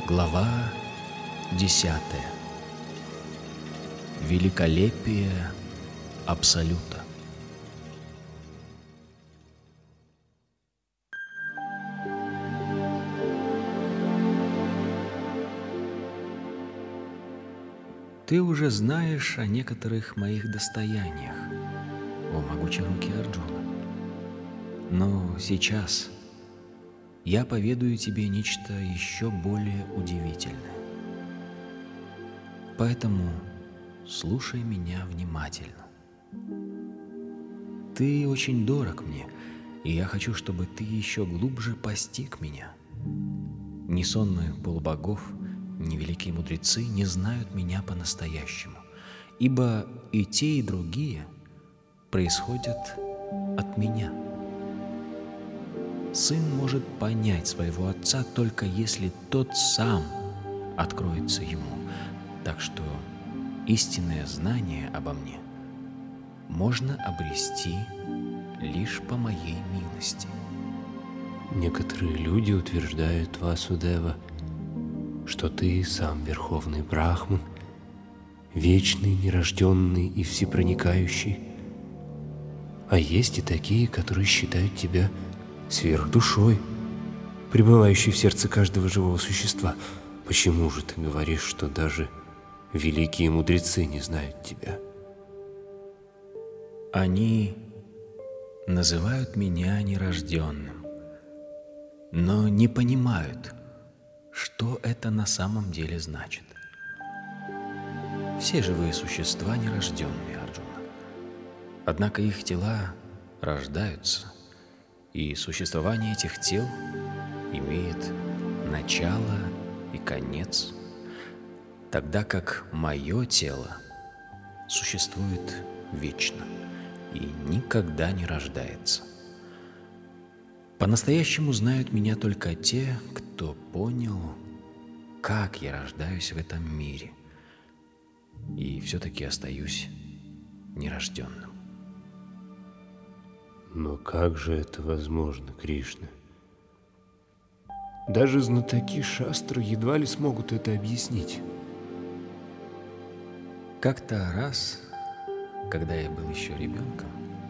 Глава 10. Великолепие Абсолюта. Ты уже знаешь о некоторых моих достояниях, о могучей руке Арджуна. Но сейчас я поведаю тебе нечто еще более удивительное. Поэтому слушай меня внимательно. Ты очень дорог мне, и я хочу, чтобы ты еще глубже постиг меня. Ни сонмы полубогов, ни великие мудрецы не знают меня по-настоящему, ибо и те, и другие происходят от меня. Сын может понять своего отца только если тот сам откроется ему, так что истинное знание обо мне можно обрести лишь по моей милости. Некоторые люди утверждают, Васудева, что ты сам Верховный Брахман, вечный, нерожденный и всепроникающий. А есть и такие, которые считают тебя сверхдушой, пребывающей в сердце каждого живого существа. Почему же ты говоришь, что даже великие мудрецы не знают тебя? Они называют меня нерожденным, но не понимают, что это на самом деле значит. Все живые существа нерожденные, Арджуна. Однако их тела рождаются, и существование этих тел имеет начало и конец, тогда как мое тело существует вечно и никогда не рождается. По-настоящему знают меня только те, кто понял, как я рождаюсь в этом мире, и все-таки остаюсь нерожденным. Но как же это возможно, Кришна? Даже знатоки шастры едва ли смогут это объяснить. Как-то раз, когда я был еще ребенком,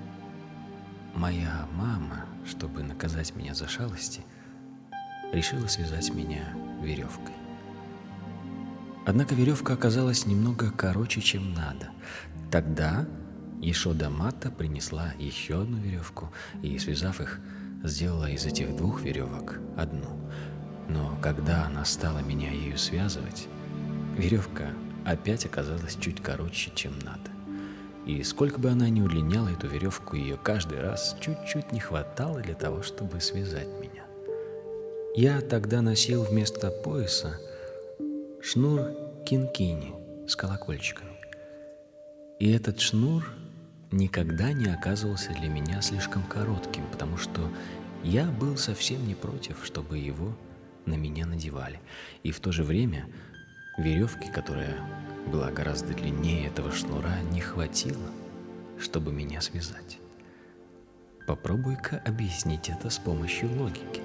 моя мама, чтобы наказать меня за шалости, решила связать меня веревкой. Однако веревка оказалась немного короче, чем надо. Тогда Ешода Мата принесла еще одну веревку и, связав их, сделала из этих двух веревок одну. Но когда она стала меня ею связывать, веревка опять оказалась чуть короче, чем надо. И сколько бы она ни удлиняла эту веревку, ее каждый раз чуть-чуть не хватало для того, чтобы связать меня. Я тогда носил вместо пояса шнур кинкини с колокольчиками. И этот шнур никогда не оказывался для меня слишком коротким, потому что я был совсем не против, чтобы его на меня надевали. И в то же время веревки, которая была гораздо длиннее этого шнура, не хватило, чтобы меня связать. Попробуй-ка объяснить это с помощью логики.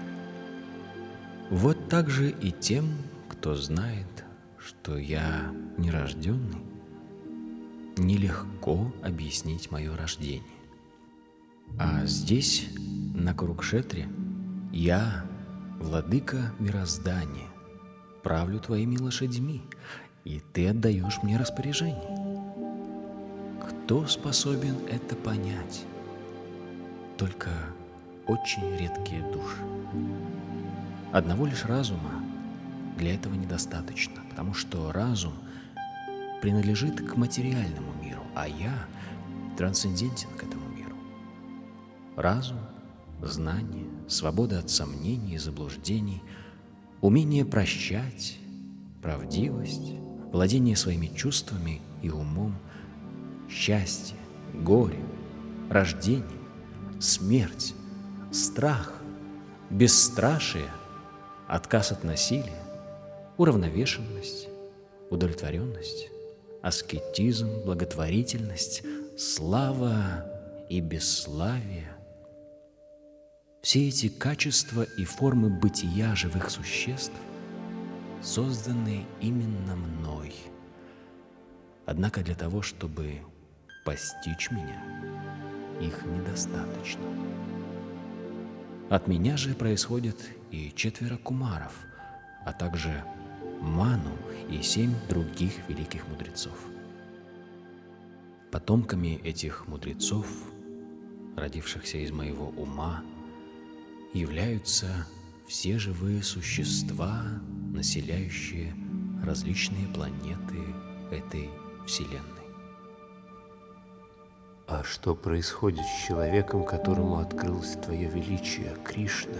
Вот так же и тем, кто знает, что я нерожденный, нелегко объяснить мое рождение. А здесь, на Курукшетре, я, владыка мироздания, правлю твоими лошадьми, и ты отдаешь мне распоряжение. Кто способен это понять? Только очень редкие души. Одного лишь разума для этого недостаточно, потому что разум принадлежит к материальному миру, а я трансцендентен к этому миру. Разум, знание, свобода от сомнений и заблуждений, умение прощать, правдивость, владение своими чувствами и умом, счастье, горе, рождение, смерть, страх, бесстрашие, отказ от насилия, уравновешенность, удовлетворенность, аскетизм, благотворительность, слава и бесславие. Все эти качества и формы бытия живых существ созданы именно мной. Однако для того, чтобы постичь меня, их недостаточно. От меня же происходят и 4 кумаров, а также Ману и 7 других великих мудрецов. Потомками этих мудрецов, родившихся из моего ума, являются все живые существа, населяющие различные планеты этой Вселенной. А что происходит с человеком, которому открылось Твое величие, Кришна?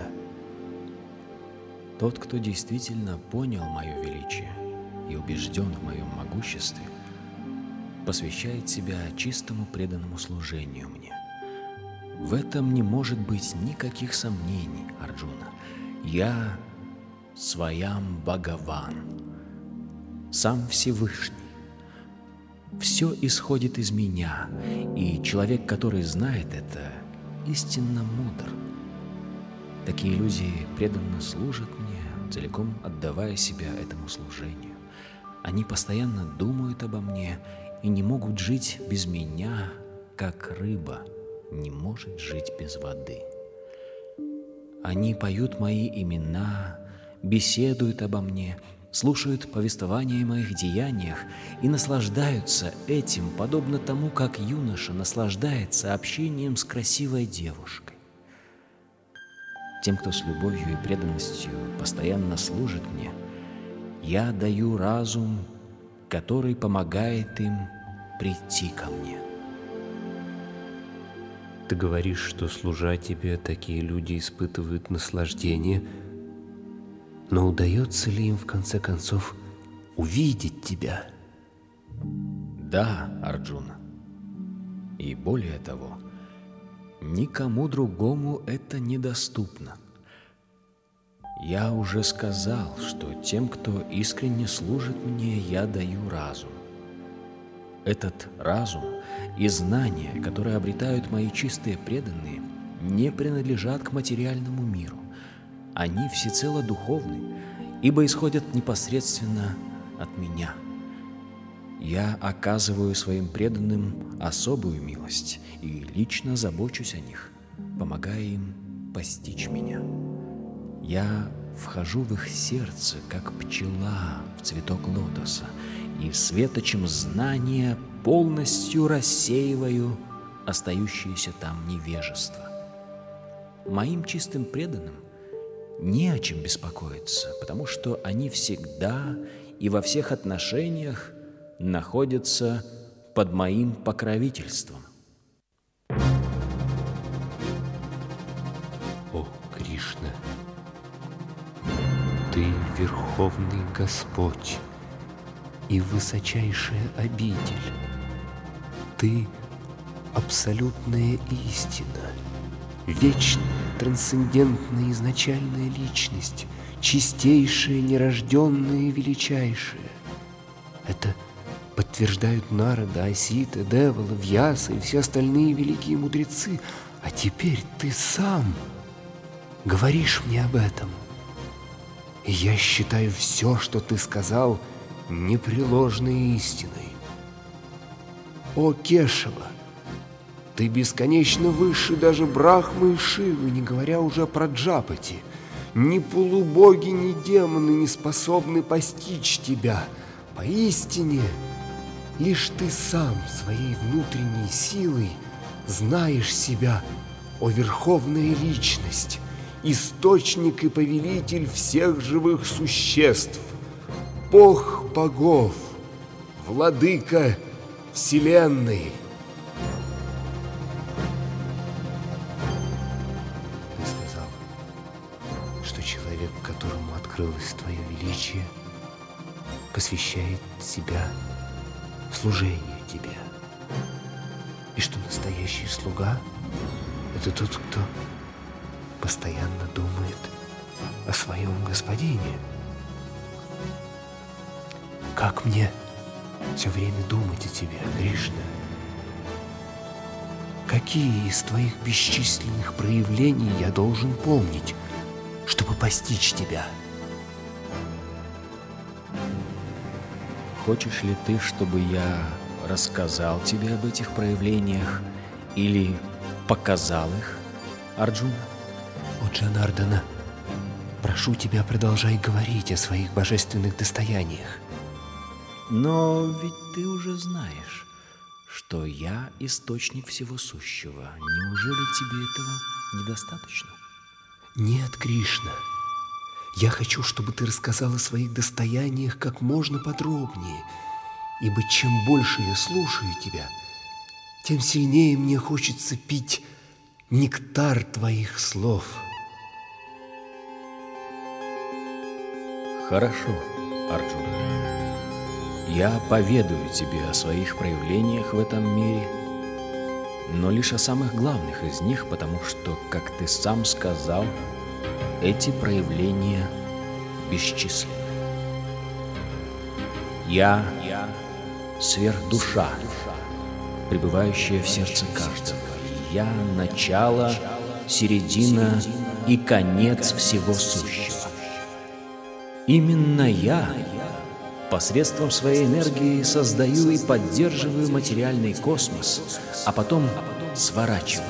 Тот, кто действительно понял мое величие и убежден в моем могуществе, посвящает себя чистому преданному служению мне. В этом не может быть никаких сомнений, Арджуна. Я Своям Бхагаван, сам Всевышний. Все исходит из меня, и человек, который знает это, истинно мудр. Такие люди преданно служат мне, целиком отдавая себя этому служению. Они постоянно думают обо мне и не могут жить без меня, как рыба не может жить без воды. Они поют мои имена, беседуют обо мне, слушают повествования о моих деяниях и наслаждаются этим, подобно тому, как юноша наслаждается общением с красивой девушкой. Тем, кто с любовью и преданностью постоянно служит мне, я даю разум, который помогает им прийти ко мне. Ты говоришь, что, служа тебе, такие люди испытывают наслаждение, но удается ли им, в конце концов, увидеть тебя? Да, Арджуна. И более того, никому другому это недоступно. Я уже сказал, что тем, кто искренне служит мне, я даю разум. Этот разум и знания, которые обретают мои чистые преданные, не принадлежат к материальному миру. Они всецело духовны, ибо исходят непосредственно от меня. Я оказываю своим преданным особую милость и лично забочусь о них, помогая им постичь меня. Я вхожу в их сердце, как пчела в цветок лотоса, и светочем знания полностью рассеиваю остающееся там невежество. Моим чистым преданным не о чем беспокоиться, потому что они всегда и во всех отношениях находятся под моим покровительством. О, Кришна, Ты Верховный Господь и высочайшая обитель. Ты абсолютная истина, вечная, трансцендентная, изначальная личность, чистейшая, нерожденная и величайшая. Это подтверждают Нарада, Асита, Девала, Вьяса и все остальные великие мудрецы. А теперь ты сам говоришь мне об этом. И я считаю все, что ты сказал, непреложной истиной. О, Кешава, ты бесконечно выше даже Брахмы и Шивы, не говоря уже про Джапати. Ни полубоги, ни демоны не способны постичь тебя. Поистине, лишь ты сам своей внутренней силой знаешь себя, о Верховная Личность, источник и повелитель всех живых существ, Бог богов, владыка Вселенной. Ты сказал, что человек, которому открылось твое величие, посвящает себя служению тебе, и что настоящий слуга — это тот, кто постоянно думает о своем господине. Как мне все время думать о тебе, Кришна? Какие из твоих бесчисленных проявлений я должен помнить, чтобы постичь тебя? Хочешь ли ты, чтобы я рассказал тебе об этих проявлениях или показал их, Арджуна? О Джанардана, прошу тебя, продолжай говорить о своих божественных достояниях. Но ведь ты уже знаешь, что я источник всего сущего. Неужели тебе этого недостаточно? Нет, Кришна. Я хочу, чтобы ты рассказал о своих достояниях как можно подробнее, ибо чем больше я слушаю тебя, тем сильнее мне хочется пить нектар твоих слов. Хорошо, Арджуна. Я поведаю тебе о своих проявлениях в этом мире, но лишь о самых главных из них, потому что, как ты сам сказал, эти проявления бесчисленны. Я сверхдуша, пребывающая в сердце каждого. Я начало, середина и конец всего сущего. Именно я посредством своей энергии создаю и поддерживаю материальный космос, а потом сворачиваю.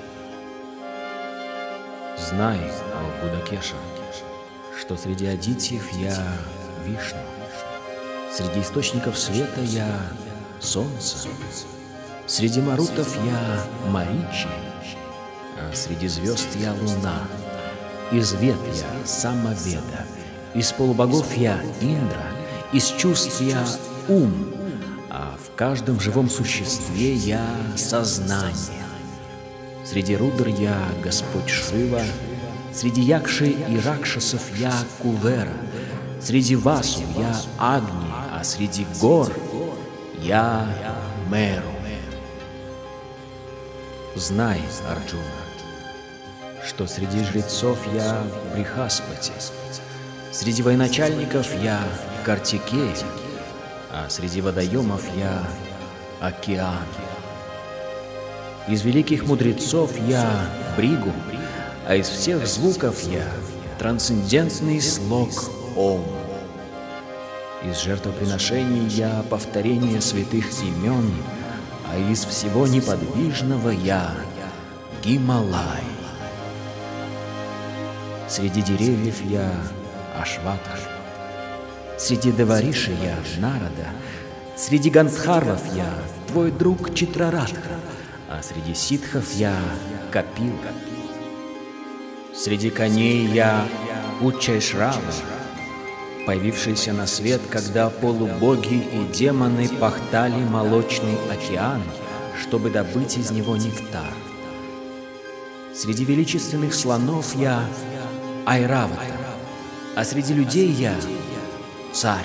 Знай, о Гудакеша, что среди адитьев я Вишну, среди источников света я Солнце, среди марутов я Маричи, а среди звезд я Луна, из вед я Самаведа, из полубогов я Индра, из чувств я ум, а в каждом живом существе я сознание. Среди рудр я Господь Шива, среди якши и ракшасов я Кувера, среди васу я Агни, а среди гор я Меру. Знай, Арджуна, что среди жрецов я Брихаспати, среди военачальников я Картикей, а среди водоемов я Океан. Из великих мудрецов я Бригу, а из всех звуков я трансцендентный слог Ом. Из жертвоприношений я повторение святых имен, а из всего неподвижного я Гималай. Среди деревьев я Ашватха, среди Девариши я Нарада, среди Гандхарвов я твой друг Читрарадха, а среди ситхов я Капил. Среди коней я Уччайшрава, появившийся на свет, когда полубоги и демоны пахтали молочный океан, чтобы добыть из него нектар. Среди величественных слонов я Айравата, а среди людей я царь.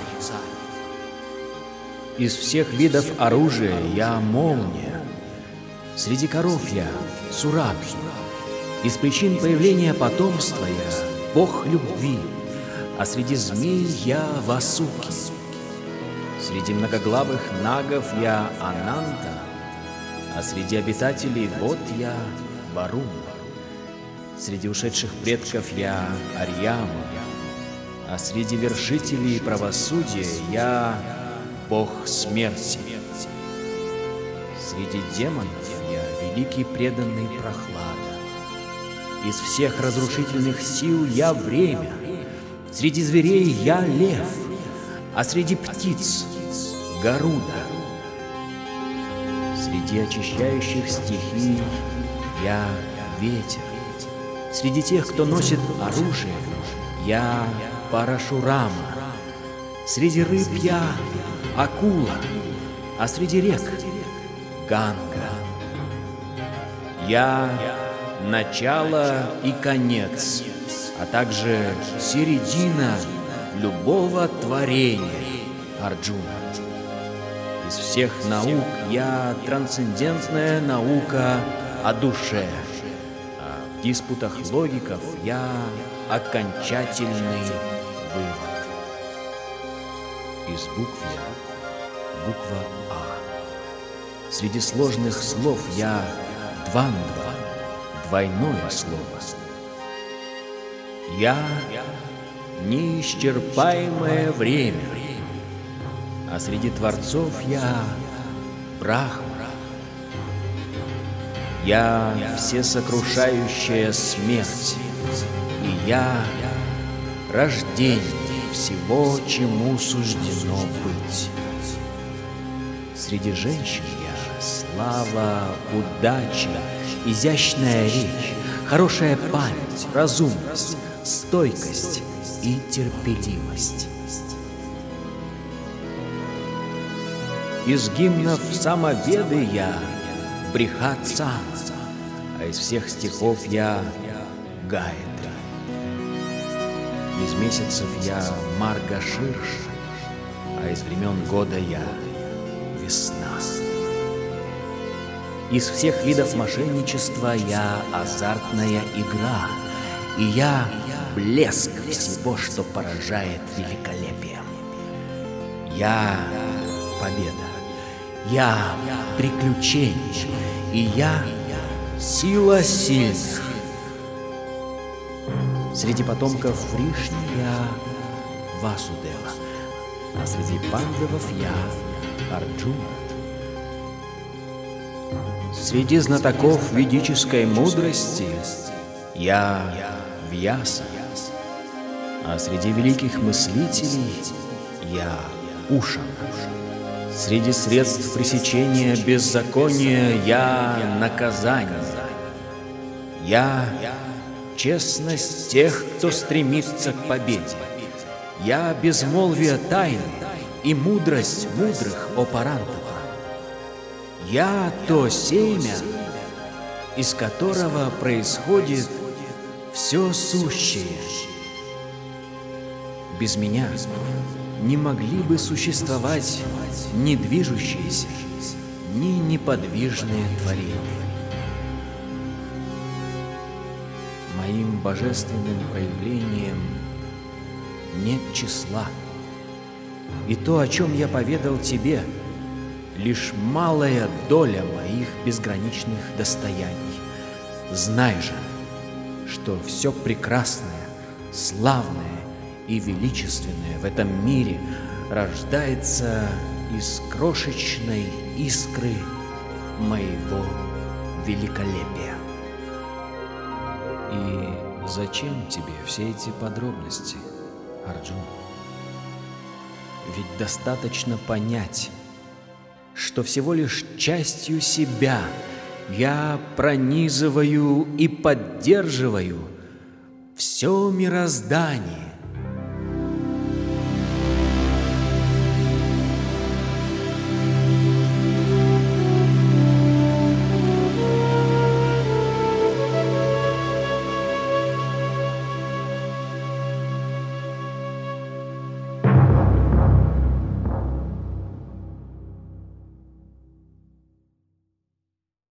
Из всех видов оружия я молния, среди коров я Сурабхи, из причин появления потомства я бог любви, а среди змей я Васуки. Среди многоглавых нагов я Ананта, а среди обитателей вод я Варун. Среди ушедших предков я Арьяма, а среди вершителей правосудия я бог смерти. Среди демонов я великий преданный Прохлада. Из всех разрушительных сил я время. Среди зверей я лев, а среди птиц — Гаруда. Среди очищающих стихий я ветер. Среди тех, кто носит оружие, я Парашурама. Среди рыб я акула, а среди рек — Ганга. Я начало и конец, а также середина любого творения, Арджуна. Из всех наук я трансцендентная наука о душе, а в диспутах логиков я окончательный вывод. Из букв я буква А. Среди сложных слов я двандва, двойное слово. Я неисчерпаемое время, а среди творцов я Брахма. Я всесокрушающая смерть, и я рождение всего, чему суждено быть. Среди женщин я слава, удача, изящная речь, хорошая память, разумность, стойкость и терпеливость. Из гимнов самоведы я Брихат-Сам, а из всех стихов я Гаятри. Из месяцев я Маргаширш, а из времен года я весна. Из всех видов мошенничества я азартная игра, и я блеск всего, что поражает великолепием. Я победа, я приключение, и я сила сильных. Среди потомков Вришни я Васудева, а среди пандавов я Арджуна. Среди знатоков ведической мудрости я Вьяса, а среди великих мыслителей я Ушана. Среди средств пресечения беззакония я наказание. Я честность тех, кто стремится к победе. Я безмолвие тайны и мудрость мудрых, о Парантапа. Я то семя, из которого происходит все сущее. Без меня не могли бы существовать ни движущиеся, ни неподвижные творения. Моим божественным проявлением нет числа, и то, о чем я поведал тебе, лишь малая доля моих безграничных достояний. Знай же, что все прекрасное, славное и величественное в этом мире рождается из крошечной искры моего великолепия. И зачем тебе все эти подробности, Арджун? Ведь достаточно понять, что всего лишь частью себя я пронизываю и поддерживаю все мироздание,